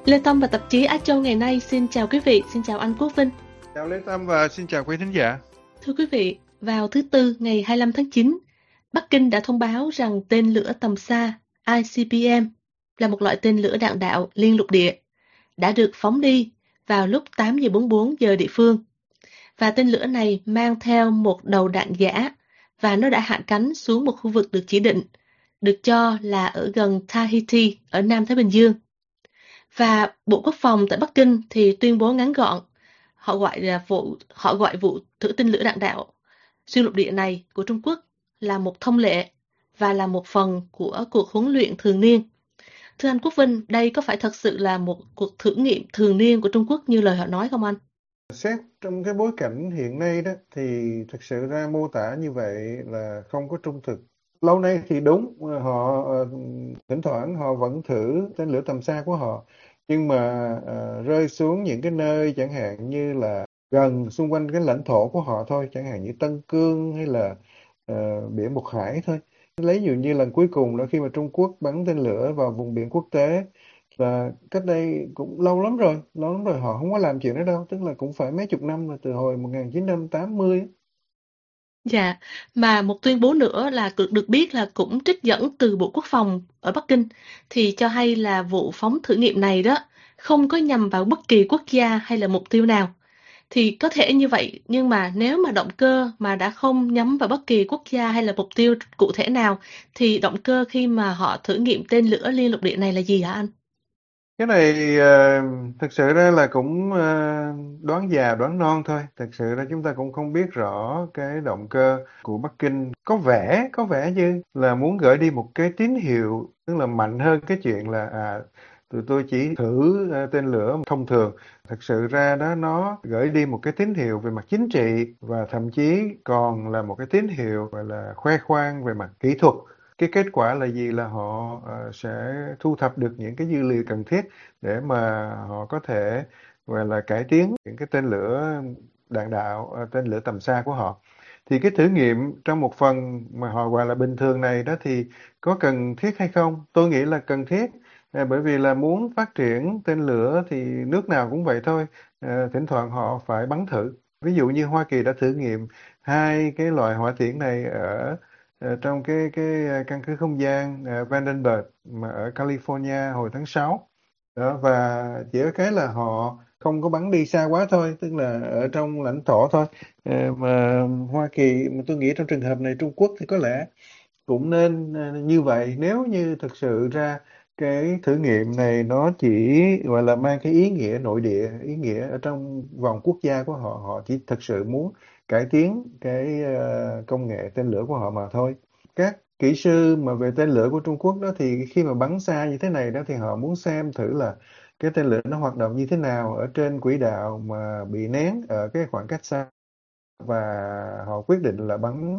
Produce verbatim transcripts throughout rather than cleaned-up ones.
Lê Tâm và tạp chí Á Châu ngày nay xin chào quý vị, xin chào anh Quốc Vinh. Chào Lê Tâm và xin chào quý thính giả. Thưa quý vị, vào thứ Tư ngày hai mươi lăm tháng chín, Bắc Kinh đã thông báo rằng tên lửa tầm xa I C B M là một loại tên lửa đạn đạo liên lục địa, đã được phóng đi vào lúc tám giờ bốn mươi bốn giờ địa phương. Và tên lửa này mang theo một đầu đạn giả và nó đã hạ cánh xuống một khu vực được chỉ định, được cho là ở gần Tahiti ở Nam Thái Bình Dương. Và Bộ Quốc phòng tại Bắc Kinh thì tuyên bố ngắn gọn, họ gọi là vụ họ gọi vụ thử tên lửa đạn đạo xuyên lục địa này của Trung Quốc là một thông lệ và là một phần của cuộc huấn luyện thường niên. Thưa anh Quốc Vinh, đây có phải thật sự là một cuộc thử nghiệm thường niên của Trung Quốc như lời họ nói không anh? Xét trong cái bối cảnh hiện nay đó thì thực sự ra mô tả như vậy là không có trung thực. Lâu nay thì đúng, họ thỉnh thoảng họ vẫn thử tên lửa tầm xa của họ, nhưng mà uh, rơi xuống những cái nơi chẳng hạn như là gần xung quanh cái lãnh thổ của họ thôi, chẳng hạn như Tân Cương hay là uh, biển Bục Hải thôi. Lấy dụ như lần cuối cùng đó khi mà Trung Quốc bắn tên lửa vào vùng biển quốc tế là cách đây cũng lâu lắm rồi, lâu lắm rồi họ không có làm chuyện đó đâu, tức là cũng phải mấy chục năm rồi, từ hồi một nghìn chín trăm tám mươi. Dạ, mà một tuyên bố nữa là được, được biết là cũng trích dẫn từ Bộ Quốc phòng ở Bắc Kinh thì cho hay là vụ phóng thử nghiệm này đó không có nhằm vào bất kỳ quốc gia hay là mục tiêu nào. Thì có thể như vậy, nhưng mà nếu mà động cơ mà đã không nhắm vào bất kỳ quốc gia hay là mục tiêu cụ thể nào, thì động cơ khi mà họ thử nghiệm tên lửa liên lục địa này là gì hả anh? Cái này ờ, thực sự ra là cũng ờ, đoán già đoán non thôi. Thực sự ra chúng ta cũng không biết rõ cái động cơ của Bắc Kinh. Có vẻ, có vẻ như là muốn gửi đi một cái tín hiệu, tức là mạnh hơn cái chuyện là à, tụi tôi chỉ thử ờ, tên lửa thông thường. Thực sự ra đó nó gửi đi một cái tín hiệu về mặt chính trị và thậm chí còn là một cái tín hiệu gọi là khoe khoang về mặt kỹ thuật. Cái kết quả là gì? Là họ uh, sẽ thu thập được những cái dữ liệu cần thiết để mà họ có thể gọi là cải tiến những cái tên lửa đạn đạo, uh, tên lửa tầm xa của họ. Thì cái thử nghiệm trong một phần mà họ gọi là bình thường này đó thì có cần thiết hay không? Tôi nghĩ là cần thiết. À, bởi vì là muốn phát triển tên lửa thì nước nào cũng vậy thôi. À, thỉnh thoảng họ phải bắn thử. Ví dụ như Hoa Kỳ đã thử nghiệm hai cái loại hỏa tiễn này ở Ờ, trong cái cái ờ, căn cứ không gian uh, Vandenberg mà ở California hồi tháng sáu đó, và chỉ có cái là họ không có bắn đi xa quá thôi, tức là ở trong lãnh thổ thôi. Ờ, mà Hoa Kỳ, mà tôi nghĩ trong trường hợp này Trung Quốc thì có lẽ cũng nên ờ, như vậy, nếu như thực sự ra cái thử nghiệm này nó chỉ gọi là mang cái ý nghĩa nội địa, ý nghĩa ở trong vòng quốc gia của họ, họ chỉ thực sự muốn cải tiến cái ờ, công nghệ tên lửa của họ mà thôi. Các kỹ sư mà về tên lửa của Trung Quốc đó thì khi mà bắn xa như thế này đó thì họ muốn xem thử là cái tên lửa nó hoạt động như thế nào ở trên quỹ đạo mà bị nén ở cái khoảng cách xa, và họ quyết định là bắn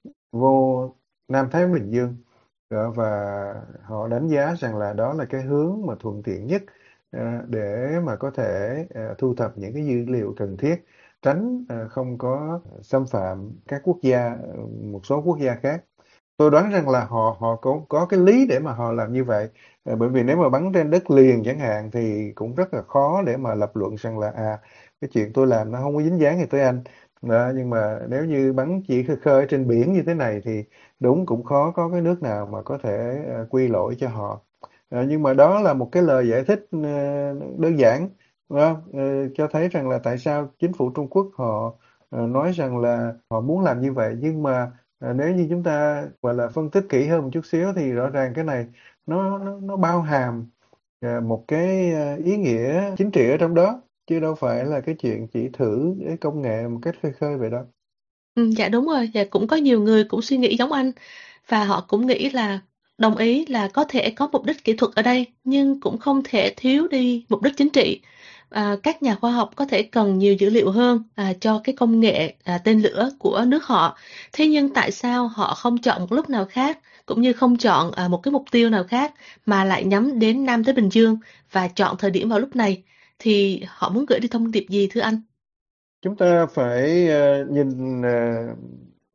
vô Nam Thái Bình Dương. Đó, và họ đánh giá rằng là đó là cái hướng mà thuận tiện nhất ờ, để mà có thể ờ, thu thập những cái dữ liệu cần thiết, tránh ờ, không có xâm phạm các quốc gia, ờ, một số quốc gia khác. Tôi đoán rằng là họ họ có có cái lý để mà họ làm như vậy. Ờ, bởi vì nếu mà bắn trên đất liền chẳng hạn thì cũng rất là khó để mà lập luận rằng là à cái chuyện tôi làm nó không có dính dáng gì tới anh. Đó, nhưng mà nếu như bắn chỉ khơi khơi trên biển như thế này thì đúng cũng khó có cái nước nào mà có thể ờ, quy lỗi cho họ. Ờ, nhưng mà đó là một cái lời giải thích ờ, đơn giản, đúng không? Ờ, cho thấy rằng là tại sao chính phủ Trung Quốc họ ờ, nói rằng là họ muốn làm như vậy. Nhưng mà ờ, nếu như chúng ta gọi là phân tích kỹ hơn một chút xíu thì rõ ràng cái này nó nó, nó bao hàm ờ, một cái ờ, ý nghĩa chính trị ở trong đó, chứ đâu phải là cái chuyện chỉ thử cái công nghệ một cách khơi khơi vậy đó. Ừ, dạ đúng rồi, dạ cũng có nhiều người cũng suy nghĩ giống anh và họ cũng nghĩ là đồng ý là có thể có mục đích kỹ thuật ở đây nhưng cũng không thể thiếu đi mục đích chính trị. À, các nhà khoa học có thể cần nhiều dữ liệu hơn à, cho cái công nghệ à, tên lửa của nước họ. Thế nhưng tại sao họ không chọn một lúc nào khác cũng như không chọn à, một cái mục tiêu nào khác mà lại nhắm đến Nam Thái Bình Dương và chọn thời điểm vào lúc này? Thì họ muốn gửi đi thông điệp gì thưa anh? Chúng ta phải ờ, nhìn ờ,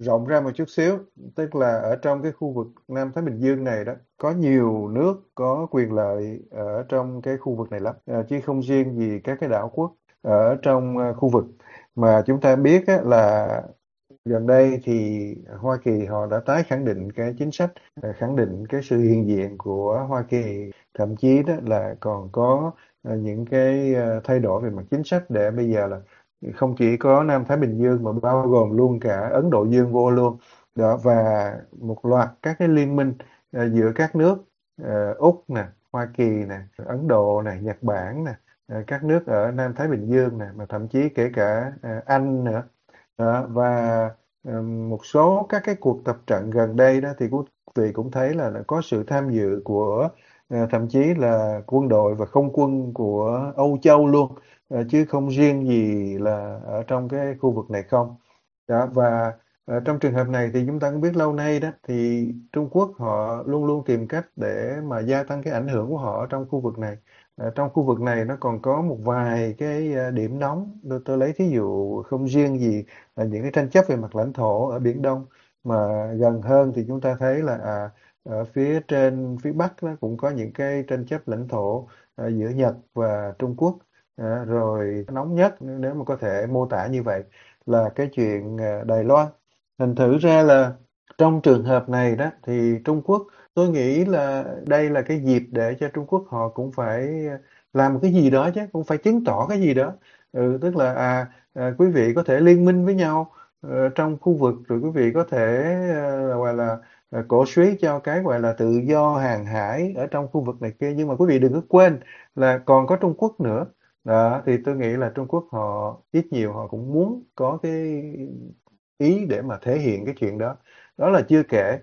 rộng ra một chút xíu, tức là ở trong cái khu vực Nam Thái Bình Dương này đó, có nhiều nước có quyền lợi ở trong cái khu vực này lắm, à, chứ không riêng gì các cái đảo quốc ở trong à, khu vực. Mà chúng ta biết á, là gần đây thì Hoa Kỳ họ đã tái khẳng định cái chính sách, à, khẳng định cái sự hiện diện của Hoa Kỳ, thậm chí đó là còn có à, những cái à, thay đổi về mặt chính sách để bây giờ là không chỉ có Nam Thái Bình Dương mà bao gồm luôn cả Ấn Độ Dương vô luôn đó, và một loạt các cái liên minh à, giữa các nước, à, Úc nè, Hoa Kỳ nè, Ấn Độ nè, Nhật Bản nè, à, các nước ở Nam Thái Bình Dương nè, mà thậm chí kể cả à, Anh nữa đó. Và ờ, một số các cái cuộc tập trận gần đây đó thì quý vị cũng thấy là, là có sự tham dự của ờ, thậm chí là quân đội và không quân của Âu Châu luôn, ờ, chứ không riêng gì là ở trong cái khu vực này không đó. Và ờ, trong trường hợp này thì chúng ta cũng biết lâu nay đó thì Trung Quốc họ luôn luôn tìm cách để mà gia tăng cái ảnh hưởng của họ ở trong khu vực này. Ờ, trong khu vực này nó còn có một vài cái ờ, điểm nóng, tôi, tôi lấy thí dụ không riêng gì là những cái tranh chấp về mặt lãnh thổ ở Biển Đông, mà gần hơn thì chúng ta thấy là à, ở phía trên phía Bắc nó cũng có những cái tranh chấp lãnh thổ à, giữa Nhật và Trung Quốc. À, rồi nóng nhất nếu mà có thể mô tả như vậy là cái chuyện à, Đài Loan. Thành thử ra là trong trường hợp này đó thì Trung Quốc, tôi nghĩ là đây là cái dịp để cho Trung Quốc họ cũng phải làm một cái gì đó chứ, cũng phải chứng tỏ cái gì đó. Ừ, tức là à, à quý vị có thể liên minh với nhau ờ, trong khu vực, rồi quý vị có thể ờ, gọi là ờ, cổ suý cho cái gọi là tự do hàng hải ở trong khu vực này kia, nhưng mà quý vị đừng có quên là còn có Trung Quốc nữa đó. Thì tôi nghĩ là Trung Quốc họ ít nhiều họ cũng muốn có cái ý để mà thể hiện cái chuyện đó. Đó là chưa kể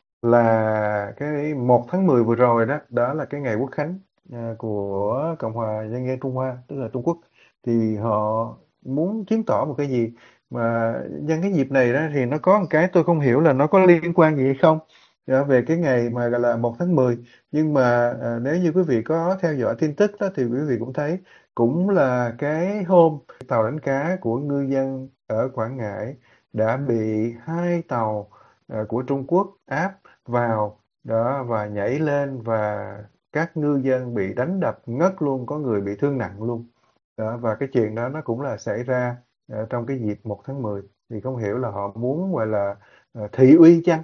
là cái một tháng mười vừa rồi đó, đó là cái ngày Quốc khánh à, của Cộng hòa Nhân dân Trung Hoa, tức là Trung Quốc. Thì họ muốn chứng tỏ một cái gì mà nhân cái dịp này đó, thì nó có một cái tôi không hiểu là nó có liên quan gì hay không à, về cái ngày mà gọi là một tháng mười. Nhưng mà à, nếu như quý vị có theo dõi tin tức đó thì quý vị cũng thấy cũng là cái hôm tàu đánh cá của ngư dân ở Quảng Ngãi đã bị hai tàu à, của Trung Quốc áp vào đó và nhảy lên, và các ngư dân bị đánh đập ngất luôn, có người bị thương nặng luôn đó. Và cái chuyện đó nó cũng là xảy ra ờ, trong cái dịp một tháng mười, thì không hiểu là họ muốn gọi là ờ, thị uy chăng.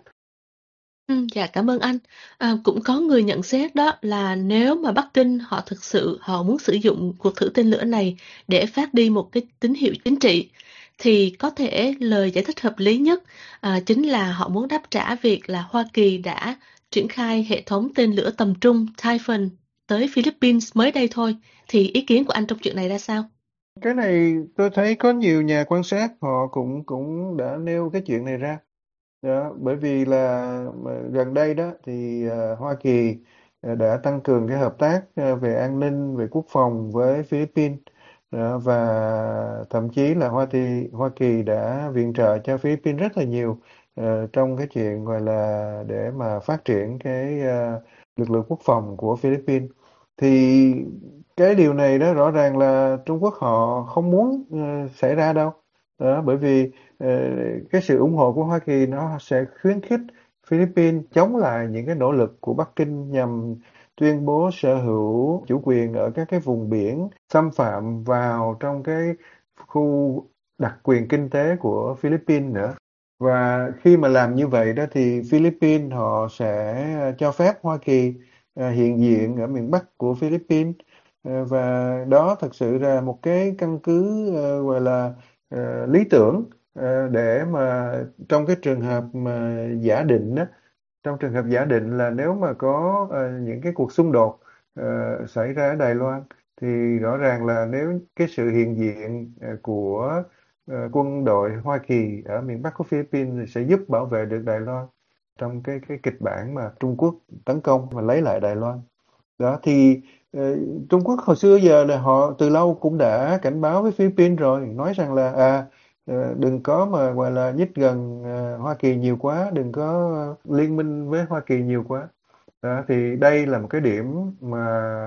Ừm, dạ, cảm ơn anh. À, cũng có người nhận xét đó là nếu mà Bắc Kinh họ thực sự họ muốn sử dụng cuộc thử tên lửa này để phát đi một cái tín hiệu chính trị, thì có thể lời giải thích hợp lý nhất à, chính là họ muốn đáp trả việc là Hoa Kỳ đã triển khai hệ thống tên lửa tầm trung Typhoon tới Philippines mới đây thôi. Thì ý kiến của anh trong chuyện này ra sao? Cái này tôi thấy có nhiều nhà quan sát họ cũng cũng đã nêu cái chuyện này ra đó. Bởi vì là mà gần đây đó thì à, Hoa Kỳ à, đã tăng cường cái hợp tác à, về an ninh, về quốc phòng với Philippines đó. Và thậm chí là Hoa Kỳ Hoa Kỳ đã viện trợ cho Philippines rất là nhiều ờ, trong cái chuyện gọi là để mà phát triển cái à, lực lượng quốc phòng của Philippines. Thì cái điều này đó rõ ràng là Trung Quốc họ không muốn ờ, xảy ra đâu đó. Bởi vì ờ, cái sự ủng hộ của Hoa Kỳ nó sẽ khuyến khích Philippines chống lại những cái nỗ lực của Bắc Kinh nhằm tuyên bố sở hữu chủ quyền ở các cái vùng biển xâm phạm vào trong cái khu đặc quyền kinh tế của Philippines nữa. Và khi mà làm như vậy đó thì Philippines họ sẽ cho phép Hoa Kỳ ờ, hiện diện ở miền Bắc của Philippines. Ờ, và đó thật sự là một cái căn cứ ờ, gọi là ờ, lý tưởng ờ, để mà trong cái trường hợp mà giả định đó, trong trường hợp giả định là nếu mà có ờ, những cái cuộc xung đột ờ, xảy ra ở Đài Loan, thì rõ ràng là nếu cái sự hiện diện ờ, của ờ, quân đội Hoa Kỳ ở miền Bắc của Philippines thì sẽ giúp bảo vệ được Đài Loan trong cái cái kịch bản mà Trung Quốc tấn công và lấy lại Đài Loan đó. Thì ờ, Trung Quốc hồi xưa giờ là họ từ lâu cũng đã cảnh báo với Philippines rồi, nói rằng là à ờ, đừng có mà gọi là nhích gần ờ, Hoa Kỳ nhiều quá, đừng có liên minh với Hoa Kỳ nhiều quá đó. Thì đây là một cái điểm mà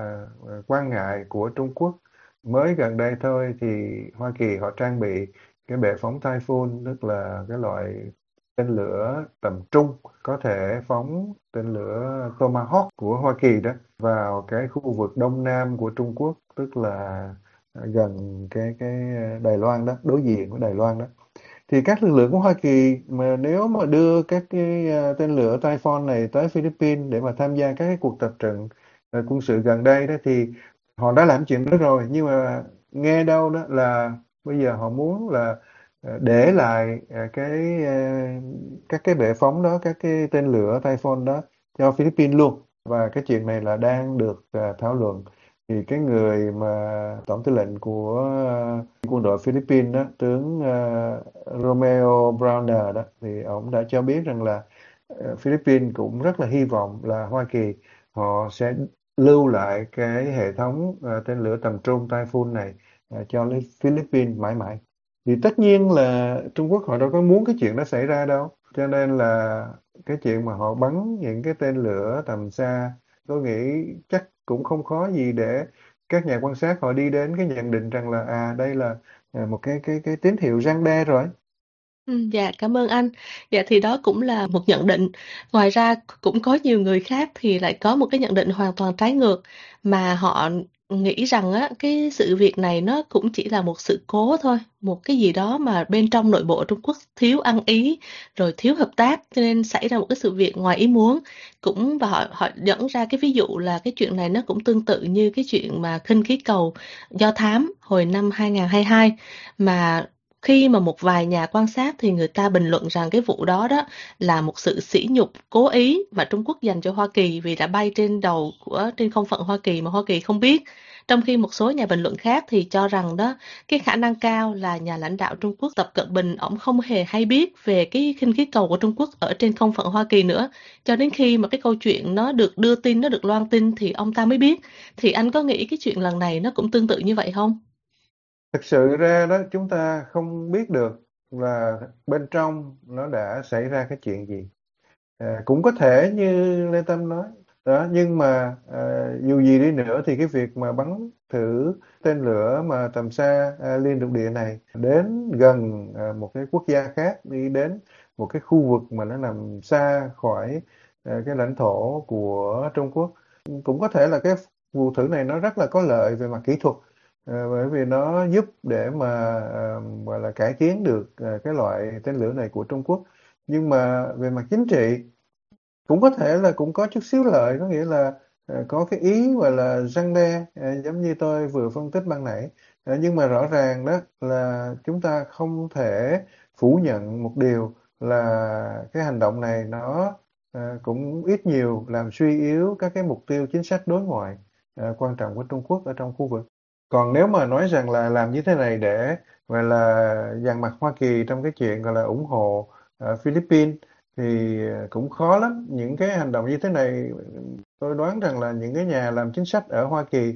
ờ, quan ngại của Trung Quốc. Mới gần đây thôi thì Hoa Kỳ họ trang bị cái bệ phóng Typhoon, tức là cái loại tên lửa tầm trung có thể phóng tên lửa Tomahawk của Hoa Kỳ đó vào cái khu vực đông nam của Trung Quốc, tức là gần cái cái Đài Loan đó, đối diện với Đài Loan đó. Thì các lực lượng của Hoa Kỳ mà nếu mà đưa các cái uh, tên lửa Typhoon này tới Philippines để mà tham gia các cái cuộc tập trận uh, quân sự gần đây đó, thì họ đã làm chuyện đó rồi, nhưng mà nghe đâu đó là bây giờ họ muốn là uh, để lại uh, cái uh, các cái bệ phóng đó, các cái tên lửa Typhoon đó cho Philippines luôn, và cái chuyện này là đang được uh, thảo luận. Thì cái người mà tổng tư lệnh của uh, quân đội Philippines đó, tướng uh, Romeo Brawner đó, thì ông đã cho biết rằng là uh, Philippines cũng rất là hy vọng là Hoa Kỳ họ sẽ lưu lại cái hệ thống uh, tên lửa tầm trung Typhoon này uh, cho Philippines mãi mãi. Thì tất nhiên là Trung Quốc họ đâu có muốn cái chuyện đó xảy ra đâu, cho nên là cái chuyện mà họ bắn những cái tên lửa tầm xa, tôi nghĩ chắc cũng không khó gì để các nhà quan sát họ đi đến cái nhận định rằng là à đây là à, một cái cái cái tín hiệu răn đe rồi. Ừm, dạ, cảm ơn anh. Dạ, thì đó cũng là một nhận định. Ngoài ra cũng có nhiều người khác thì lại có một cái nhận định hoàn toàn trái ngược, mà họ nghĩ rằng á, cái sự việc này nó cũng chỉ là một sự cố thôi, một cái gì đó mà bên trong nội bộ Trung Quốc thiếu ăn ý, rồi thiếu hợp tác, cho nên xảy ra một cái sự việc ngoài ý muốn. Cũng và họ họ dẫn ra cái ví dụ là cái chuyện này nó cũng tương tự như cái chuyện mà khinh khí cầu do thám hồi năm hai không hai hai, mà khi mà một vài nhà quan sát thì người ta bình luận rằng cái vụ đó đó là một sự sỉ nhục cố ý mà Trung Quốc dành cho Hoa Kỳ vì đã bay trên đầu của trên không phận Hoa Kỳ mà Hoa Kỳ không biết. Trong khi một số nhà bình luận khác thì cho rằng đó cái khả năng cao là nhà lãnh đạo Trung Quốc Tập Cận Bình ổng không hề hay biết về cái khinh khí cầu của Trung Quốc ở trên không phận Hoa Kỳ nữa. Cho đến khi mà cái câu chuyện nó được đưa tin, nó được loan tin thì ông ta mới biết. Thì anh có nghĩ cái chuyện lần này nó cũng tương tự như vậy không? Thực sự ra đó chúng ta không biết được là bên trong nó đã xảy ra cái chuyện gì. À, cũng có thể như Lê Tâm nói đó, nhưng mà à, dù gì đi nữa thì cái việc mà bắn thử tên lửa mà tầm xa à, liên lục địa này đến gần à, một cái quốc gia khác, đi đến một cái khu vực mà nó nằm xa khỏi à, cái lãnh thổ của Trung Quốc, cũng có thể là cái vụ thử này nó rất là có lợi về mặt kỹ thuật. À, bởi vì nó giúp để mà à, gọi là cải tiến được à, cái loại tên lửa này của Trung Quốc. Nhưng mà về mặt chính trị cũng có thể là cũng có chút xíu lợi, có nghĩa là ờ, có cái ý gọi là răn đe, ờ, giống như tôi vừa phân tích ban nãy. Ờ, nhưng mà rõ ràng đó là chúng ta không thể phủ nhận một điều là cái hành động này nó ờ, cũng ít nhiều làm suy yếu các cái mục tiêu chính sách đối ngoại ờ, quan trọng của Trung Quốc ở trong khu vực. Còn nếu mà nói rằng là làm như thế này để gọi là dàn mặt Hoa Kỳ trong cái chuyện gọi là ủng hộ ờ, Philippines thì ờ, cũng khó lắm. Những cái hành động như thế này tôi đoán rằng là những cái nhà làm chính sách ở Hoa Kỳ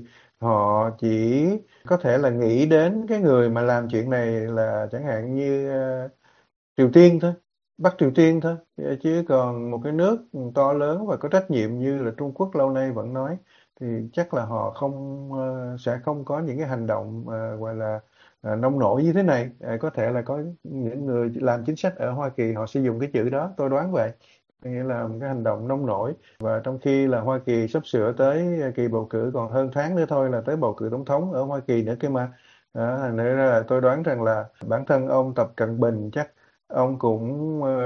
họ chỉ có thể là nghĩ đến cái người mà làm chuyện này là chẳng hạn như ờ, Triều Tiên thôi, Bắc Triều Tiên thôi. Ờ, chứ còn một cái nước to lớn và có trách nhiệm như là Trung Quốc lâu nay vẫn nói thì chắc là họ không ờ, sẽ không có những cái hành động ờ, gọi là ờ, nông nổi như thế này. Ờ, có thể là có những người làm chính sách ở Hoa Kỳ họ sử dụng cái chữ đó, tôi đoán vậy, nghĩa là một cái hành động nông nổi, và trong khi là Hoa Kỳ sắp sửa tới kỳ bầu cử, còn hơn tháng nữa thôi là tới bầu cử tổng thống ở Hoa Kỳ nữa kia mà. Đó, thành ra là tôi đoán rằng là bản thân ông Tập Cận Bình chắc ông cũng ờ,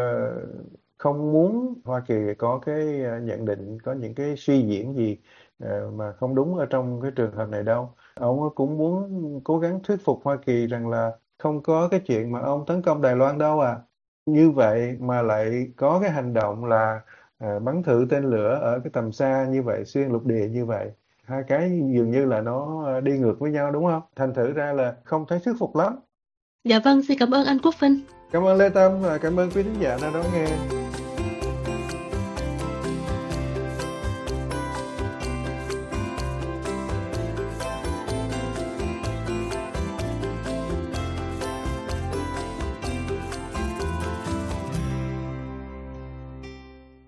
không muốn Hoa Kỳ có cái ờ, nhận định, có những cái suy diễn gì ờ, mà không đúng ở trong cái trường hợp này đâu. Ông cũng muốn cố gắng thuyết phục Hoa Kỳ rằng là không có cái chuyện mà ông tấn công Đài Loan đâu à. Như vậy mà lại có cái hành động là ờ, bắn thử tên lửa ở cái tầm xa như vậy, xuyên lục địa như vậy. Hai cái dường như là nó ờ, đi ngược với nhau đúng không? Thành thử ra là không thấy thuyết phục lắm. Dạ vâng, xin cảm ơn anh Quốc Vinh. Cảm ơn Lê Tâm và cảm ơn quý khán giả đã đón nghe.